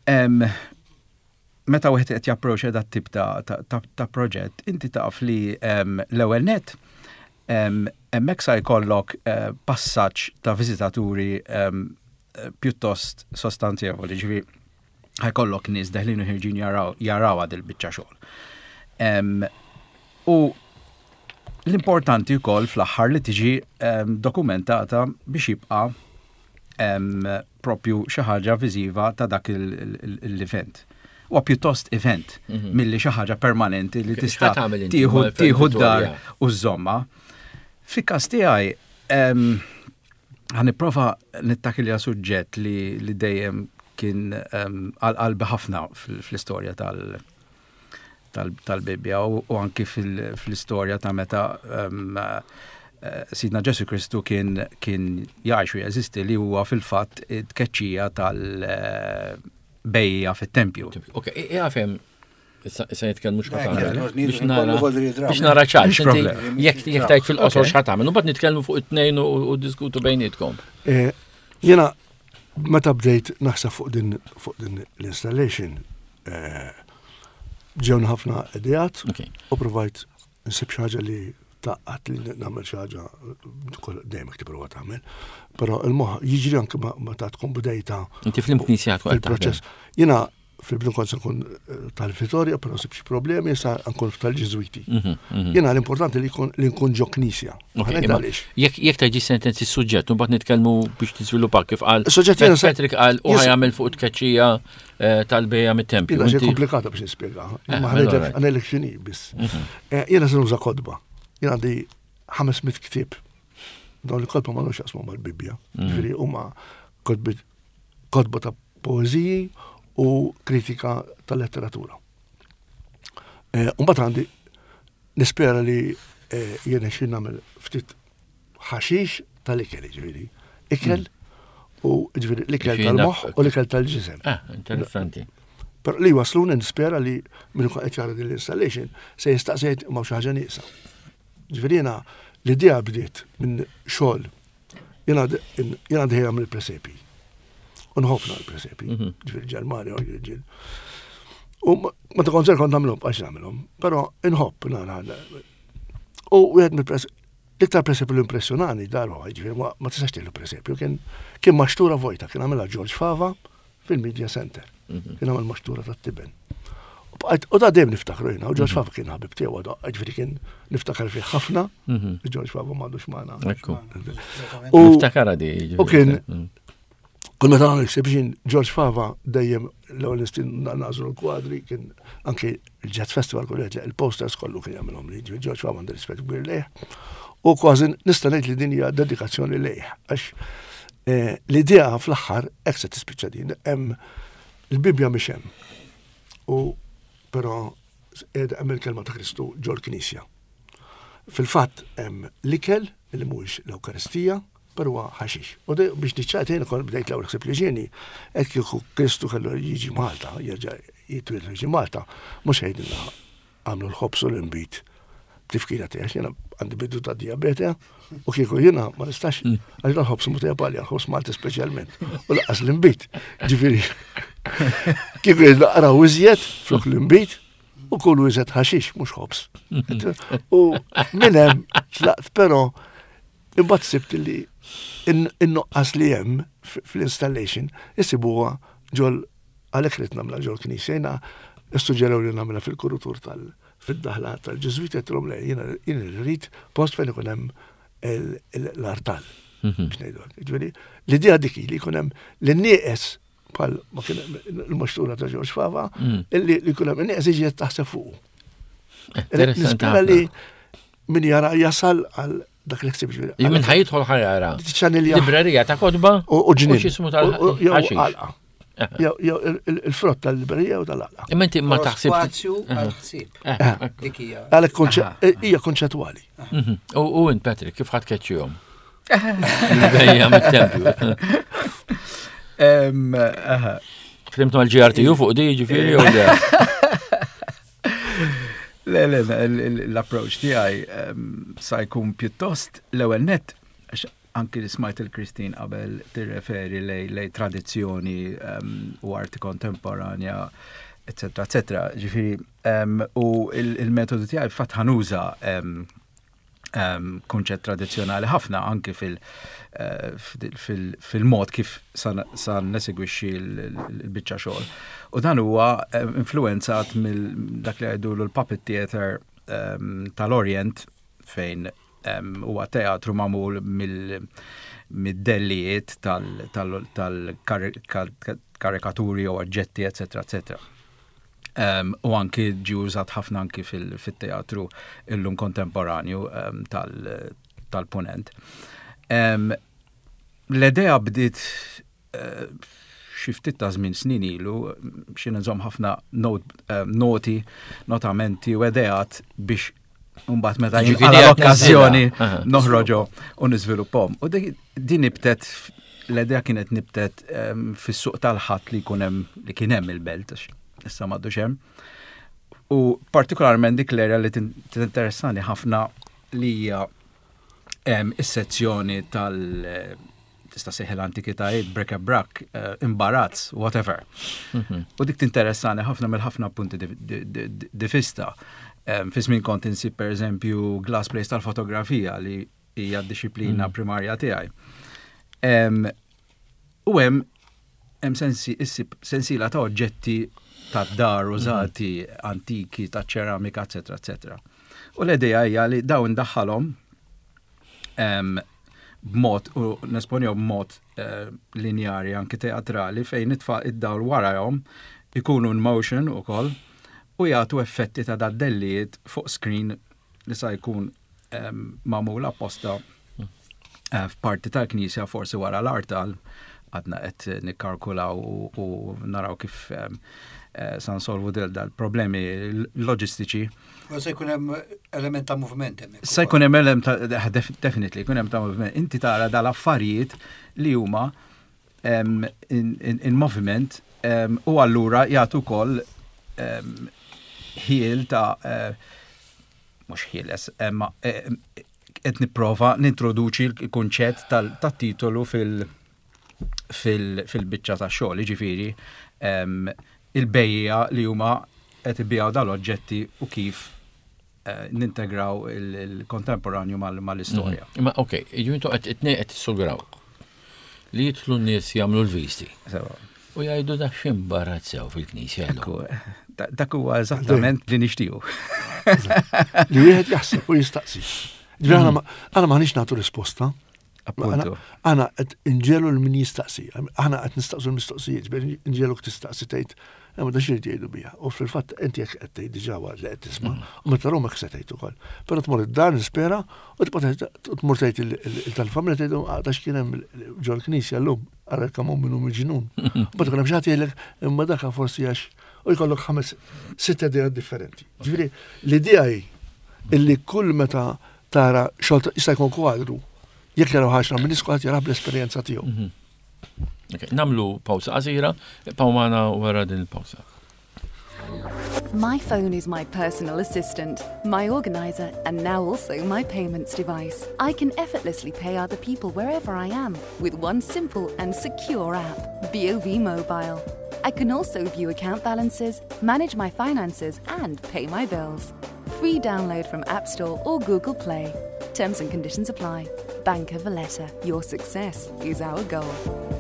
meta wieħed qed japproċċja dat tip ta' proġett, inti taf li l-ewwel net hemmhekk sa jkollok passaġġ ta' viżitaturi pjuttost sostanzjevoli, ġifieri ħajkollok nies deħlin u ħirġin jaraw jarawha dil-biċċa xogħol. U l-importanti wkoll fl-aħħar li tiġi dokumentata biex jibqa' propju xi ħaġa viżiva ta' dak l-event. Huwa pjuttost event milli xi ħaġa permanenti li tista' tieħu d-dar u żomma. Fik-każ tiegħi ħanipprova nittakilja suġġett li dejjem kien għal qalbi ħafna fl-istorja tal-Bibbja u anki fil-istorja ta' meta Sidna Ġesu Kristu kien kien jgħix u jeżisti li huwa fil-fatt tkeċċija tal-bejja fit-tempju. Ok, jgħafem, issa jitkellmu x'ħatamel biex nara biex nara ċaġ, jekk tajt fil-qosor x'ħatamel, u bad nitkellmu fuq it-tnejn u diskutu bejnietkom. Jiena meta bdejt naħseb fuq din fuq din l-installation ġewna ħafna idejat u provajt nsib xi ħaġa li taqqat li nagħmel xi ħaġa dejjem tipprova tagħmel, però l-moħħ jiġri anke meta tkun bdejta. Inti fl-imknisja il-proċess. Jiena fil-bidu kont se nkun tal-Vittoria, però sib xi problemi issa nkun tal-Ġeżwiti. Jiena l-importanti li nkun ġo knisja. Jekk taġi sentenzi s-suġġett, u mbagħad nitkellmu biex tiżviluppa kif qal Patrick qal u ħajamel fuq tkeċċija tal-bejja mit-tempju. Jiena xi komplikata biex nispjegaha. Imma ħanejlek x'inhi biss. Jiena se nuża kodba. Jien għandi ħames mit ktieb. Dawn il-kodba ma nux jasmu mal-Bibbja. Ġifieri huma kodba ta' poeżiji u kritika tal-letteratura. Mbagħad għandi nispera li jien xi nagħmel ftit ħaxix tal-ikel ġifieri. Ikel u ġifieri l-ikel tal-moħħ u l-ikel tal-ġisem. Ah, interessanti. Per li wasluna nispera li minn qed jara din l-installation se jistaqsejt ma' xi ħaġa nieqsa. Ġifieri jiena l-idea bdiet minn xogħol jiena jiena dejjem mill-presepi. Unħobna l-presepi, ġifieri Ġermanja u l-ġil. U ma ta' konser kont nagħmilhom għax nagħmilhom, però inħobb nara. U wieħed mill-presepi l-iktar presepi l-impressjonani darba, ġifieri ma tistax tgħidlu presepi, kien maxtura vojta, kien għamilha George Fava fil-Media Center. Kien għamel maxtura tat-Tiben. U da dejjem niftakru jiena, u George Fava kien ħabib tiegħu għadu, ġifieri kien niftakar fih ħafna, George Fava m'għadux magħna. Niftakara di. U kien kull meta nagħmel exhibition George Fava dejjem l-ewwel nistin nagħżlu l-kwadri kien anke il-Jazz Festival kollu il-posters kollu kien jagħmilhom li George Fava għandu rispett kbir lejh. U kważi nista' ngħid li din hija dedikazzjoni lejh għax l-idea fl-aħħar hekk se tispiċċa din hemm il-Bibbja mhix hemm. U però hemm il-kelma ta' Kristu ġol Knisja. Fil-fatt hemm l-ikel li mhuwiex l-Ewkaristija, però ħaxix. U biex niċċajt kont bdejt l-ewwel ħsieb li ġieni hekk kieku Kristu kellu jiġi Malta, jerġa' jitwieled jiġi Malta, mhux ħejdilna għamlu l-ħobs u l-inbit tifkira tiegħek jiena għandi bidu ta' diabete u kieku jiena ma nistax għax l-ħobs mhux Palja, ħobs Malti speċjalment. U laqas l-inbit. Ġifieri kieku naqraw iżjed flok l-inbit u kull iżjed ħaxix mhux ħobs. U minn hemm tlaqt però imbagħad sibt li in-nuqqas li hemm fl-installation isibuha ġol għalhekk rid nagħmilha ġol Knisja. Jiena istuġġeraw li nagħmilha fil-kurutur tal fid-daħla tal-Ġeżwiti qedtilhom le jiena rrid post fejn ikun hemm l-artal. L-idea dik li jkun hemm l-nieqes bħal ma kien il-maxtura ta' George Fava illi jkun hemm in-nieqes jiġi taħseb fuqu. Nispera li min jara jasal għal dak li ħsib ġifieri. Min ħajidħol ħajara. Librerija ta' kodba u ġnien. X'ismu tal-ħaxix. Jew il-frott tal-librerija u tal-għalqa. Imma inti ma taħsibx. Spazju għal-ħsieb. Dik hija. Għalhekk hija konċettwali. U int Patrick kif ħadd keċċihom? Bejja mit-tempju. Flimtu għal-G R T U fuq di ġifieri jew le? Le, le, l-approach tiegħi sa jkun pjuttost l-ewwel nett anki li smajt il-Kristin qabel tirreferi lej tradizzjoni u arti kontemporanja, eccetera, eccetera. Ġifieri u il-metodu tiegħi fatt ħanuża kunċett tradizzjonali ħafna anke fil-mod kif sa nesegwixxi l-biċċa xogħol. U dan huwa influenzat mill dak li għajdu l-puppet theater tal-Orient fejn huwa teatru magħmul mid-dellijiet tal-karikaturi u oġġetti, eccetera, eccetera. U anki ġi użat ħafna anki fil-teatru illum kontemporanju tal-punent. L-idea bdiet xi ftit ta' żmien snin ilu xi nżomm ħafna noti, notamenti u ideat biex mbagħad meta jinqala l-okkażjoni noħroġu u niżviluppahom. U din nibtet l-idea kienet nibtet fis-suq tal-ħadd li jkun hemm li kien hemm il-belt issa m'għadux hemm. U partikolarment dik l-area li tinteressani ħafna li hija is-sezzjoni tal- tista' seħħel antikitajiet, bric-a-brac, imbarazz, whatever. U dik tinteressani ħafna mill-ħafna punti di vista. Fi żmien kont insib pereżempju glass plates tal-fotografija li hija d-disciplina primarja tiegħi. U hemm hemm sensiela ta' oġġetti tad-dar użati, antiki, ta' ċeramika, eċetera, eċetera. U l-idea hija li dawn daħħalhom b'mod u nesponjew b'mod linjari anke teatrali fejn nitfa' id-dawl warahom ikunu in motion ukoll u jagħtu effetti ta' daddellijiet fuq screen li sa jkun magħmul apposta f'parti tal-Knisja forsi wara l-artal għadna qed nikkalkulaw u naraw kif sa nsolvu dal-problemi loġistiċi. Se jkun hemm element ta' movement hemmhekk. Se jkun hemm element ta' definitely jkun hemm ta' movement. Inti tara dal-affarijiet li huma in moviment u allura jagħtu wkoll ħiel ta' mhux ħieles, imma qed nipprova nintroduċi l-kunċett tat-titolu fil-biċċa tax-xogħol, jiġifieri il-bejja li huma qed ibijaw dal-oġġetti u kif nintegraw il-kontemporanju mal-istorja. Ma okej, jintu qed itnej qed tissugraw li jidħlu n-nies jagħmlu l-visti. U jgħidu dak x'imbarazzaw fil-Knisja. Dak huwa eżattament li nixtiequ. Li wieħed jaħseb u jistaqsi. Ġifieri aħna m'aħniex nagħtu risposta. Appuntu. Aħna qed inġelu l-min jistaqsi. Aħna qed nistaqsu l-mistoqsijiet, ġifieri inġeluk tistaqsi tgħid ma da xirti jgħidu bija. U fil-fatt inti jekk qed tgħid diġà li qed tisma' u meta rom hekk se tgħid ukoll. Però tmur id-dar nispera u tmur tgħid tal-familja tgħidu għadax kien hemm ġol Knisja llum ara kemm hu minnu miġnun. Ma tkun hemm xi ħadd jgħidlek imma dak forsi għax u jkollok ħames sitt ideat differenti. Ġifieri l-idea hi illi kull meta tara xogħol jista' jkun kwadru jekk jaraw ħaxra minn isku ħadd jara bl-esperjenza tiegħu. Namlu pawsa qasira, pawmana wara din il-pawsa. My phone is my personal assistant, my organizer, and now also my payments device. I can effortlessly pay other people wherever I am with one simple and secure app, B O V Mobile. I can also view account balances, manage my finances, and pay my bills. Free download from App Store or Google Play. Terms and conditions apply. Banca Valletta, your success is our goal.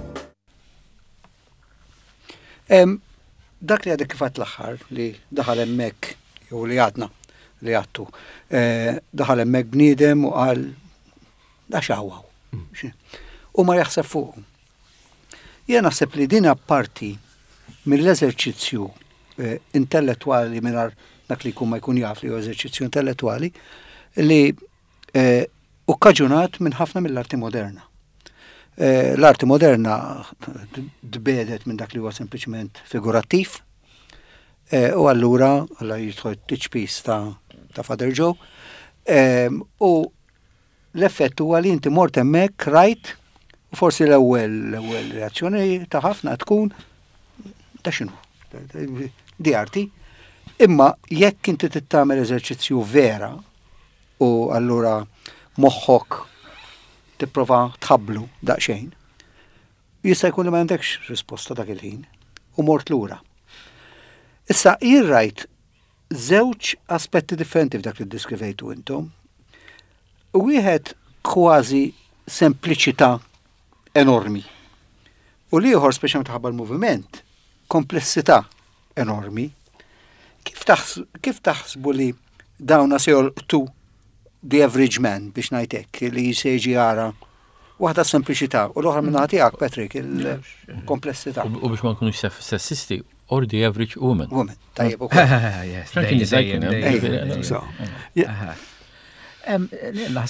Um, dak li għadek kifat l-axħar li daħal emmek, jew li għadna, li għattu, eh, daħal emmek bnidem u għal da xawaw. U ma jaħseb fuq. Jena naħseb li dina parti mill-eżerċizzju eh, intellettuali minar dak li kun ma jkun jaf li u eżerċizzju intellettuali li eh, ukkaġunat minn ħafna mill-arti moderna. L-arti moderna dbedet minn dak li huwa sempliċement figurattiv u allura alla jidħol t-tiċpis ta' Father Joe u l-effett huwa li inti mort hemmhekk rajt u forsi l-ewwel l-ewwel reazzjoni ta' ħafna tkun ta' x'inhu di arti imma jekk inti tittamel eżerċizzju vera u allura moħħok tipprova tħabblu daqsxejn. Jista' jkun li ma għandekx risposta dak il-ħin u mort lura. Issa jirrajt żewġ aspetti differenti f'dak li ddiskrivejtu intom. U wieħed kważi sempliċità enormi. U l-ieħor speċjalment ħabba l-moviment komplessità enormi. Kif taħsbu li dawna se jolqtu the average man biex ngħidlek li jseġi jara waħda sempliċità u l-oħra minn tiegħek Patrick il-komplessità. U biex ma nkunux sessisti or the average woman. Woman, tajjeb ukoll. Naħseb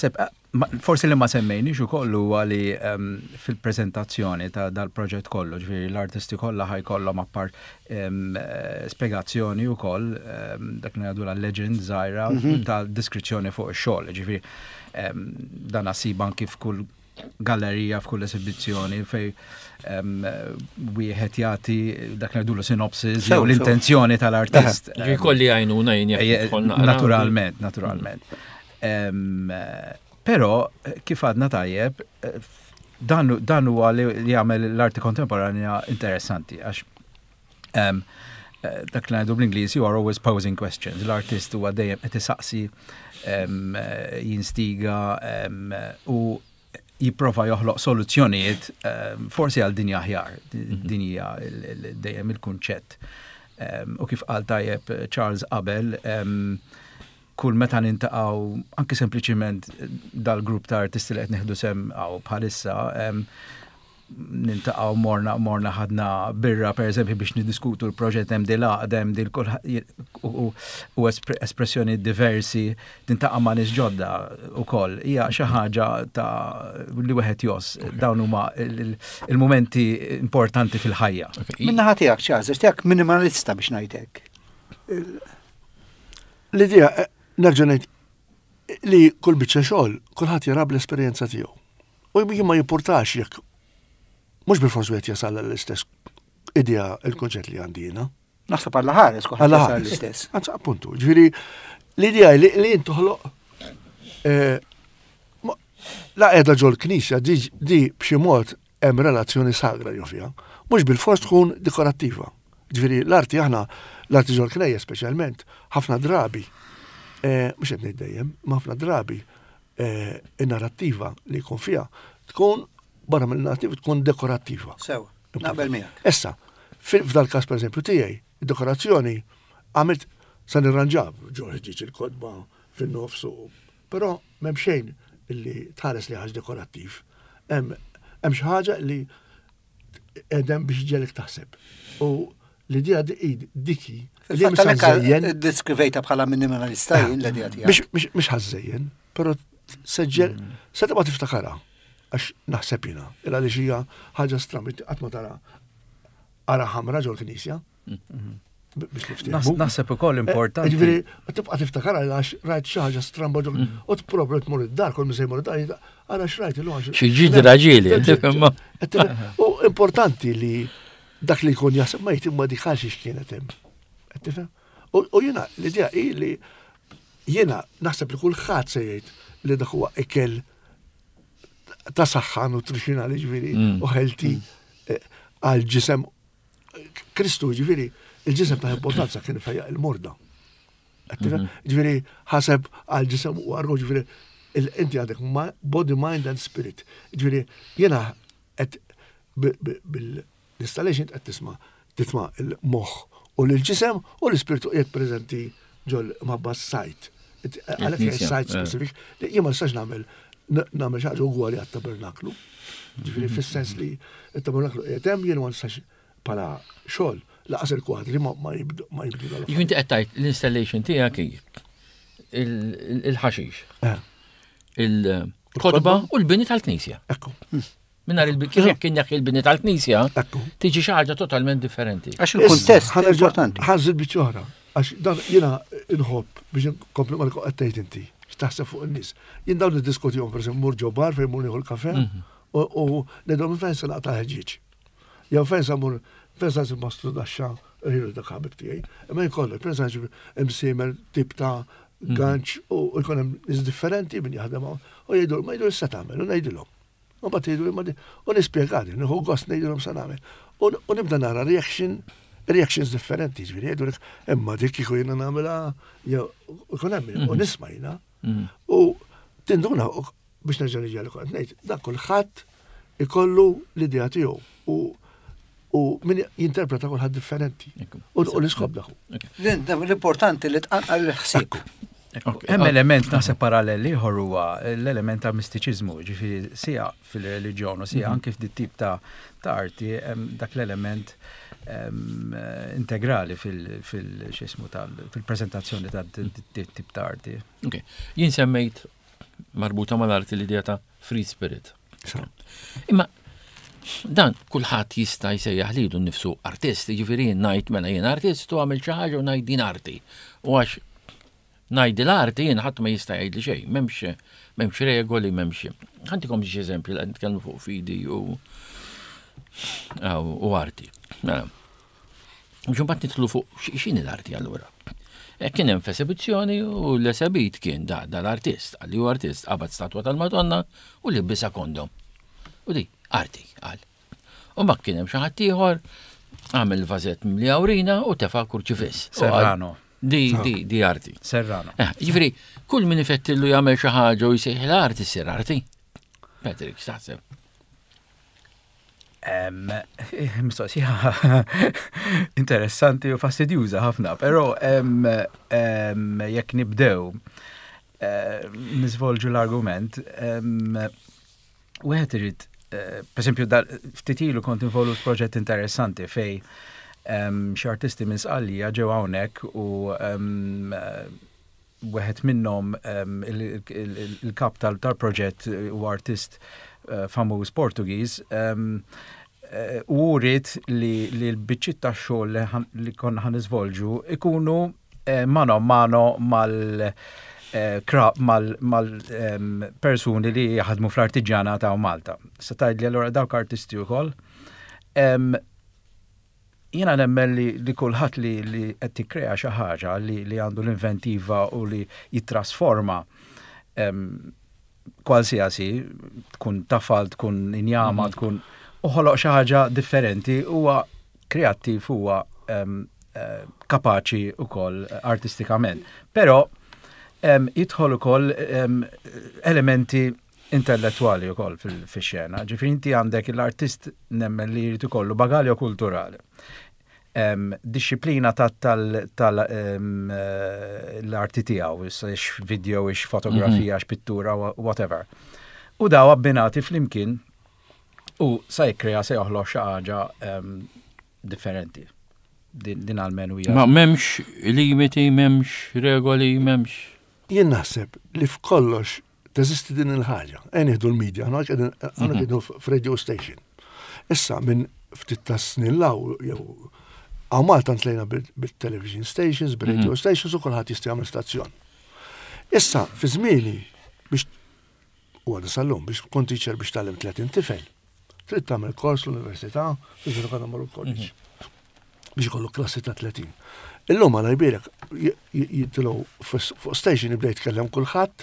forsi li ma semmejni xu kollu għali fil-prezentazzjoni ta' dal-proġett kollu, ġviri l-artisti kollha ħaj kollhom appart spiegazzjoni u koll dak li għadu la-legend zaħira ta' diskrizzjoni fuq ix-xogħol, ġviri dan asib anki f'kull gallerija, f'kull esibizzjoni fej wieħed jagħti dak li għadu sinopsis jew l-intenzjoni tal-artist. Ġviri kolli għajnuna jien naturalment, naturalment. Pero, kif għadna tajjeb, dan huwa li jagħmel l-arti kontemporanja interessanti, għax dak li ngħidu bl-Ingliż, you are always posing questions. L-artist huwa dejjem qed isaqsi jinstiga u jipprova joħloq soluzzjonijiet forsi għal dinja aħjar, dinja dejjem il-kunċett. U kif qal tajjeb Charles qabel, kull meta nintaqgħu anke sempliċiment dal-grupp ta' artisti li qed nieħdu sem għaw bħalissa nintaqgħu morna morna ħadna birra pereżempju biex niddiskutu l-proġett hemm dil għaqdem dil u espressjoni diversi tintaqa' ma' nies ġodda wkoll. Hija xi ħaġa ta' li wieħed jos dawn huma il-mumenti importanti fil-ħajja. Minnaħa tiegħek Charles, tiegħek minimalista biex ngħidlek. L-idea nerġanet li kull biċċa xogħol kulħadd jara bl-esperjenza tiegħu. U jien ma jimpurtax jekk mhux bil-fors wieħed jasal l-istess idea l-konċett li għandi jiena. Naħseb għal ħares kulħadd jasal l-istess. Anzi appuntu, ġifieri l-idea li li jien toħloq la qiegħda ġol knisja di b'xi mod hemm relazzjoni sagra jew fiha. Mhux bil-fors tkun dekorattiva. Ġifieri l-arti aħna l-arti ġol knejja speċjalment ħafna drabi mux qed ngħid dejjem, ma ħafna drabi in-narrattiva li jkun fiha tkun barra mill-narrattiva tkun dekorattiva. Sew, naqbel miegħek. Issa, f'dal każ pereżempju tiegħi, id-dekorazzjoni għamilt sa nirranġab ġo ħġiġ il-kodba fin-nofs, però m'hemm xejn illi tħares li ħaġ dekorattiv. Hemm xi ħaġa li qegħdem biex ġelek taħseb. U l-idea diki Fil-fatt deskrivejta bħala minimalista jien l-idea tiegħek. Mhix ħażejjen, però seġġel se tibqa' tiftakarha għax naħseb jiena il għaliex hija ħaġa stramba qatt ma tara ara ħamra ġol knisja. Naħseb ukoll importanti. Ġifieri tibqa' tiftakarha għax rajt xi ħaġa stramba ġol u tpropri tmur id-dar kol misej mur id-dar ara x'rajt illum għax. Xi ġid raġieli. U importanti li dak li jkun jaħseb ma jtim ma diħax x'kienet hemm. Qed tifhem? U jiena l-idea hi li jiena naħseb li kulħadd se jgħid li dak huwa ikel ta' saħħa nutrizjonali ġifieri u healthy għal ġisem Kristu ġifieri il-ġisem ta' importanza kien fejjaq il-morda. Qed tifhem? Ġifieri ħaseb għal ġisem u għarru ġifieri inti għandek body, mind and spirit. Ġifieri jiena qed bil-installation qed tisma' titma' il-moħħ u l-ġisem u l-ispirtu qiegħed preżenti ġol mabba sajt. Għalhekk hija sajt specifik. Jien ma nistax nagħmel nagħmel xi ħaġa ugwali għat-tabernaklu. Ġifieri fis-sens li t-tabernaklu qiegħed hemm jien ma nistax bħala xogħol laqas il-kwadri ma jibdu dal. Jien inti qed tgħid l-installation tiegħek il-ħaxix. Il-kodba u l-bini tal-knisja. Ekku. Minnar kif kien jekk il-bini tal-knisja, tiġi xi ħaġa totalment differenti. Għax il-kuntest importanti. Ħażil biċċoħra, għax dan jiena inħobb biex inkompli ma qed tgħid inti, x'taħseb fuq in-nies. Jien dawn niddiskutihom pereżempju mur ġew bar fejn mur nieħu l-kafè u ngħidhom fejn se naqta' ħeġġieġ. Jew fejn sa mur fejn sa mastru daxxa rieħu dak ħabib tiegħi. Imma jkollok pereżempju hemm siemer tip ta' ganċ u jkun hemm nies differenti min jaħdem u jgħidu ma jgħidu issa tagħmel u ngħidilhom. U bat jgħidu u nispjegati, nieħu gost ngħidilhom sa nagħmel. U nibda nara reaction reactions differenti, ġifieri jgħidu imma dik kieku jiena nagħmilha jew ikun hemm u nisma' jiena. U tinduna biex nerġa' niġi għalek qed ngħid dak kulħadd ikollu l-idea tiegħu u min jinterpreta kulħadd differenti. U l-iskob daħu. L-importanti li tqanqal il-ħsieb. Hemm element naħseb paralleli ieħor huwa l-element ta' mistiċiżmu, ġifieri sija fil-reliġjon u sija anke f'dit tip ta' arti hemm dak l-element integrali fil-xismu fil-preżentazzjoni ta' dit tip ta' arti. Jien semmejt marbuta mal-arti l-idea ta' free spirit. Imma dan kulħadd jista' jsejjaħ lilu nnifsu artist, jiġifieri ngħid mela jien artist u għamel xi ħaġa u ngħid din arti. U għax ngħid l-arti jien ħadd ma jista' jgħidli xejn, m'hemmx m'hemmx regoli, m'hemmx. Ħantikom xi eżempju li qed nitkellmu fuq fidi u u arti. Mhux imbagħad nidħlu fuq x'inhi l-arti allura. Kien hemm f'esibizzjoni u l-esebit kien da l-artist, għalli hu artist qabad statwa tal-Madonna u li bisa kondom. U di arti għal. U ma kien hemm xi ħadd ieħor għamel vażett mli awrina u tefa' kurċifiss. Serrano. Di di di arti. Serrano. Ġifieri, kull min ifettillu jagħmel xi ħaġa u jsejħ l-arti ssir arti. Patrick, x'taħseb? Mistoqsija interessanti u fastidjuża ħafna, però jekk nibdew niżvolġu l-argument, wieħed irid, per esempio, ftit ilu kont involut f'proġett interessanti fej xi artisti minn Sqallija ġew hawnhekk u wieħed minnhom il-kap tal-proġett u artist famuż Portugiż u rrid li l-biċċiet tax-xogħol li konna ħan niżvolġu ikunu mano mano mal mal-persuni li jaħdmu fl-artiġjana ta' Malta. Se tgħidli allura dawk artisti wkoll. Jiena nemmen li kulħadd li qed tikkrea xi ħaġa li għandu l-inventiva u li jittrasforma kwalsiasi, tkun tafal, tkun injama, tkun uħoloq xi ħaġa differenti, huwa kreattiv, huwa kapaċi wkoll artistikament. Però jidħol ukoll elementi intellettwali wkoll fix-xena. Ġifieri inti għandek l-artist nemmen li jrid ikollu bagalja kulturali. Disciplina tal-arti tiegħu, ix video, ix fotografija, ix pittura, whatever. U daw abbinati flimkien u sa jikkrea se joħloq xi ħaġa differenti. Din għalmenu hija. Ma m'hemmx limiti, m'hemmx regoli, m'hemmx. Jien naħseb li f'kollox teżisti din il-ħaġa. Nieħdu l-medja, għandna kienu f'radio station. Issa minn ftit ta' snin law jew għaw Malta ntlejna bil-television stations, bil-radio stations u kulħadd jista' jagħmel stazzjon. Issa fi żmieni biex u għadha sal-lum biex tkun teacher biex tagħlem tletin tifel. Trid tagħmel kors l-università biex irid marru college. Biex ikollu klassi ta' tletin. Illum għal jbierek jitilgħu fuq station jibda jitkellem kulħadd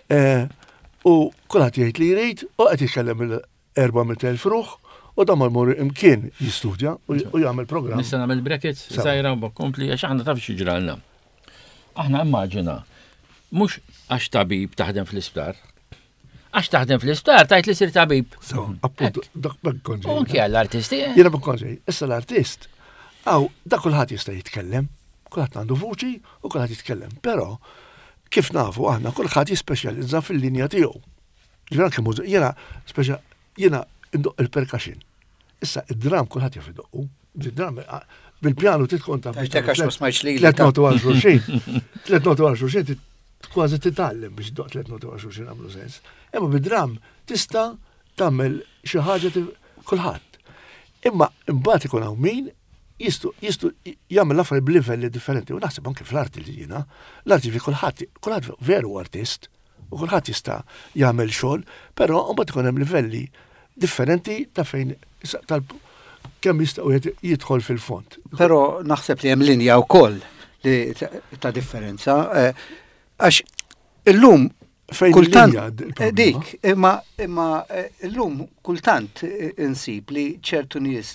u kulħadd jgħid li jrid u qed jitkellem il-erba' elf ruħ. U da marmur imkien jistudja u jgħamil program. Nista' nagħmel brackets, żgħira u kompli għax aħna taf x'jiġralna. Aħna immaġina mhux għax tabib taħdem fl-isptar. Għax taħdem fl-isptar tajt li sir tabib. So, appunto, dak konġej. U anke għall-artisti. Jiena konġej. Issa l-artist, għaw, da kulħadd jista' jitkellem, kulħadd għandu vuċi u kulħadd jitkellem. Però kif nafu aħna kulħadd jispeċjalizza fil-linja tiegħu. Jiena kemm jiena speċjal jiena indoq il-percussion. Issa id-dram kulħadd jaf idoqqu. Id-dram bil-pjanu titkun ta' tliet notu għal xulxin. Tliet notu għal xulxin kważi titgħallem biex doq tliet notu għal xulxin għamlu sens. Imma bid-dram tista' tagħmel xi ħaġa kulħadd. Imma imbagħad ikun hawn min jistu jistu jagħmel l-affarijiet b'livelli differenti. U naħseb anke fl-arti li jiena, l-arti fi kulħadd kulħadd veru artist u kulħadd jista' jagħmel xogħol, però mbagħad ikun hemm livelli differenti ta' fejn tal kemm jistgħu jidħol fil-fond. Però naħseb li hemm linja wkoll li ta' differenza għax illum fejn kultant dik imma imma illum kultant insib li ċertu nies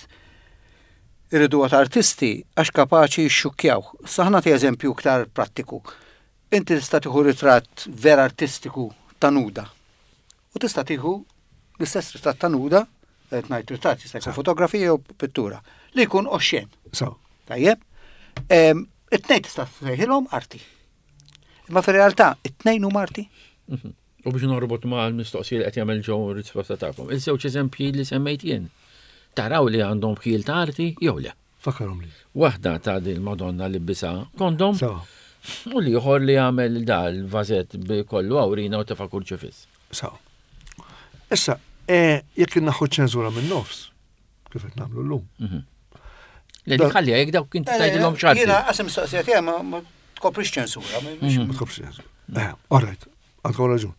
iridu għat artisti għax kapaċi jxukkjaw. Saħna ti eżempju iktar prattiku. Inti tista' tieħu ritratt vera artistiku ta' nuda. U tista' tieħu l-istess ritratt ta' nuda, qed ngħid ritratt jista' jkun fotografija u pittura, li jkun oxxen. Tajjeb? It-tnejn tista' tgħidilhom arti. Imma fir-realtà it-tnejn huma arti. U biex norbot ma' l-mistoqsija li qed jagħmel ġew risposta tagħkom. Il-żewġ eżempji li semmejt jien. Taraw li għandhom bħiel ta' arti jew le. Fakkarhom li. Waħda ta' din Madonna li bisa kondom U li jħor li għamel dal vazet bi kollu għawrina u tefa kurċifis. Saw. Issa, jekk naħu ċenzura minn nofs, kif qed nagħmlu llum. Li ħalli jekk dawk inti tgħidilhom xarti. Jiena qasem mistoqsija tiegħi ma tkoprix ċensura. Ma tkoprix ċensura. All right, għandkom raġun.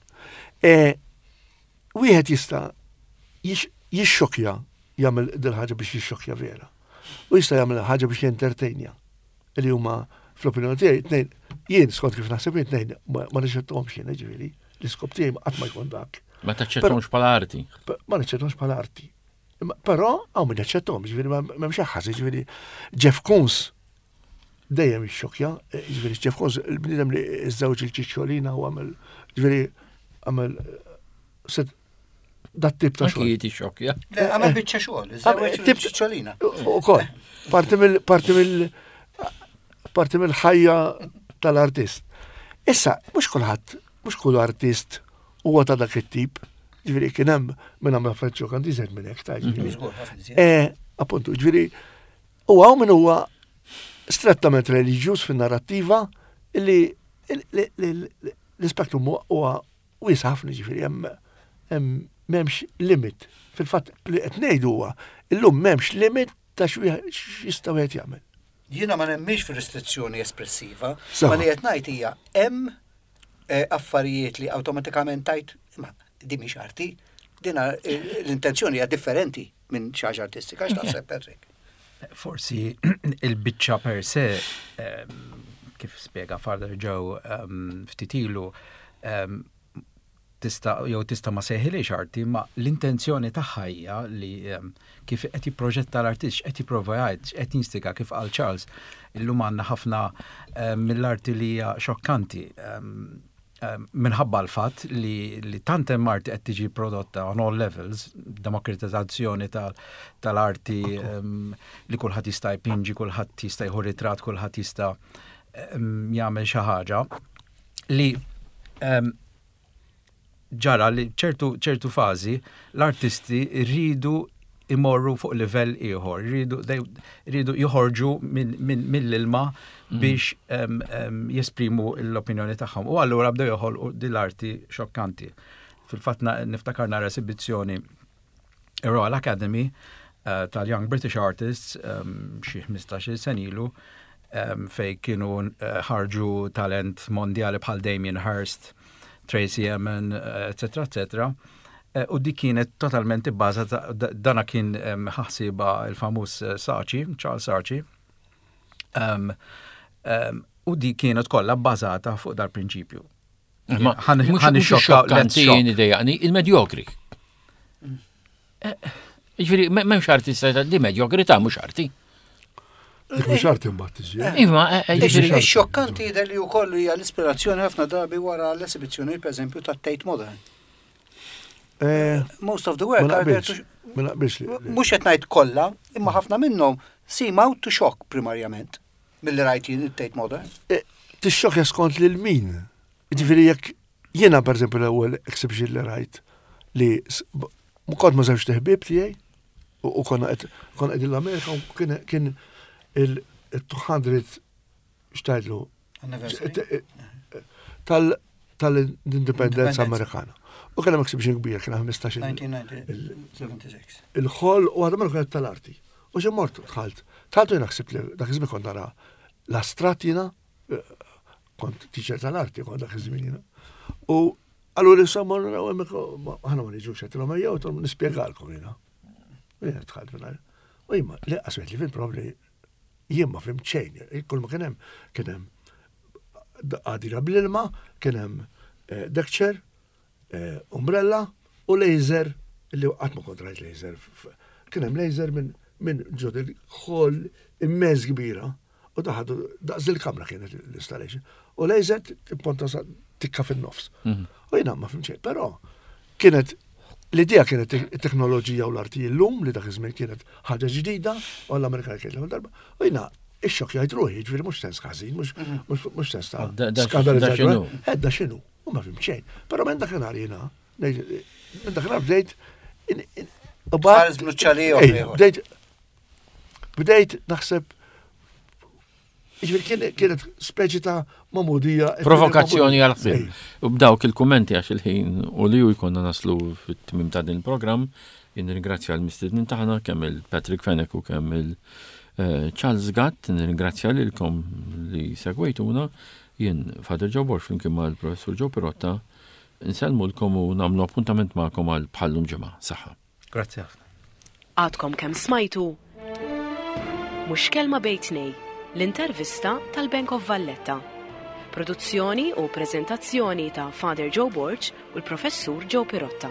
Wieħed jista' jixxokja jagħmel dil-ħaġa biex jixxokja vera. U jista' jagħmel ħaġa biex jintertejnja. Li huma fl-opinjoni tiegħi tnejn jien skont kif naħseb jien tnejn ma niċċettahomx jien ġifieri. L-iskop tiegħi qatt ma jkun dak. Ma taċċettahomx bħala arti. Ma niċċettahomx bħala arti. Però hawn min jaċċettahom, ġifieri m'hemm xi ħaġa, ġifieri Jeff Koons dejjem ixxokkja, ġifieri Jeff Koons il-bniedem li żżewġ il-ċiċċolina u għamel ġifieri għamel set dat tip ta' xogħol. Kieti xokja. Għamel biċċa xogħol, żewġ il-ċiċċolina. Ukoll, parti mill parti mill parti mill-ħajja tal-artist. Issa, mhux kulħadd, mhux kull artist huwa ta' dak it-tip, ġifieri kien hemm minn għamel affarijiet xokkanti iżgħid minn hekk ta' ġifieri. Eh, appuntu, ġifieri huwa min huwa strettament reliġjuż fin-narrattiva li l-ispektrum huwa wiesa ħafna ġifieri hemm m'hemmx limit. Fil-fatt li qed ngħidu huwa illum m'hemmx limit ta' x'jista' wieħed jagħmel. Jiena ma nemmix fir-restrizzjoni espressiva, ma li qed ngħid hija hemm affarijiet li awtomatikament tajt ma di mhix arti, dina l-intenzjoni hija differenti minn xi ħaġa artistika x'taħseb Patrick. Forsi il-biċċa per se kif spjega Father Joe ftit ilu tista' jew tista' ma seħilix arti, ma l-intenzjoni tagħha hija li kif qed jipproġetta l-artist, qed jipprova jgħid, qed jinstiga kif qal Charles, illum għandna ħafna mill-arti li hija xokkanti minħabba l-fatt li li tant hemm arti qed tiġi prodotta on all levels, demokratizzazzjoni tal-arti li kulħadd jista' jpinġi, kulħadd jista' jħu ritratt, kulħadd jista' jagħmel xi ħaġa li ġara li ċertu ċertu fażi l-artisti rridu imorru fuq livell ieħor, rridu rridu joħorġu mill-ilma biex jesprimu l-opinjoni tagħhom. U allura bdew joħolqu dil-arti xokkanti. Fil-fatt niftakar nara esibizzjoni Royal Academy tal-Young British Artists xi ħmistax-il sen ilu fej kienu ħarġu talent mondjali bħal Damien Hirst, Tracy Emin, et cetera, et cetera. U di kienet totalment ibbażata, dana kien ħassiba il-famuż Saatchi, Charles Saatchi. U di kienet kollha bbażata fuq dal-prinċipju. Ħan xokkanti dejjaqni il-medjokri. Jiġifieri m'hemmx artista di medjokrità mhux arti. Dik mhux arti mbagħad tiġi. Iva, ix-xokkanti li wkoll hija l-ispirazzjoni ħafna drabi wara l-esibizzjoni pereżempju ta' Tate Modern. Most of the work mhux qed ngħid kollha, imma ħafna minnhom simaw to shock primarjament milli rajt jien it-Tate Modern. Tixxokja skont lil min. Jiġifieri jekk jiena pereżempju l-ewwel exhibition li rajt li kont ma żewġ teħbieb tiegħi u konna qed konna qegħdin l-Amerika u kien il-two hundred xtajdlu tal-indipendenza Amerikana. U kien hemm exhibition kbir kien ħmistax il-ħol u għadha kienet tal-arti. U ġe mort tħalt. Tħaltu jiena ħsibt li dak iż-żmien kont nara l-astrat jiena kont teacher tal-arti kont dak iż-żmien jiena. U għallu li sammor ħana ma niġux qed ilhom ejjew tom nispjegalkom jiena. Jiena tħalt minn u jimma li qasmet li fil-probli jien ma fim ċejn, kull ma kien hemm kien hemm għadira bl-ilma, kien hemm dekċer, umbrella u laser, li qatt ma kont rajt laser. Kien hemm laser minn minn ġod il-ħol immenz kbira u daħadu daqs il-kamra kienet l-installation. U laser tipponta tikka fin-nofs. U jiena ma fim ċejn, però kienet l-idea kienet it-teknoloġija u l-arti l-lum li dak iż-żmien kienet ħaġa ġdida u l-Amerikani kienet l-ewwel darba. U jiena ix-xokk jgħid ruħi, jiġifieri mhux sens ħażin, mhux sens ta' skandalizzazzjoni. Edda x'inhu, u ma fim xejn. Però minn dakinhar jiena, minn dakinhar bdejt bdejt bdejt naħseb Ġviri kienet speċi ta' mamudija. Provokazzjoni għal-ħsib. U b'dawk il-kommenti għax il-ħin u li u jkonna naslu fit-tmim ta' din il-program, jien ringrazzja l-mistednin taħna, kemm il-Patrick Fennek u kemm il-Charles Gatt, ringrazzja lilkom li segwejtuna, jien Father Joe Borch flimkien ma' l-Professur Joe Pirotta, nselmu l-kom u namlu appuntament ma'kom għal bħallum ġemma. Saħħa. Grazie ħafna. Għadkom kemm smajtu mhux kelma bejtnej l-intervista tal-Bank of Valletta. Produzzjoni u prezentazzjoni ta' Father Joe Borch u l-Professur Joe Pirotta.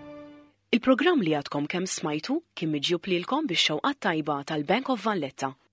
Il-programm li għadkom kemm smajtu kien miġjub lilkom bix-xewqat tajba tal-Bank of Valletta.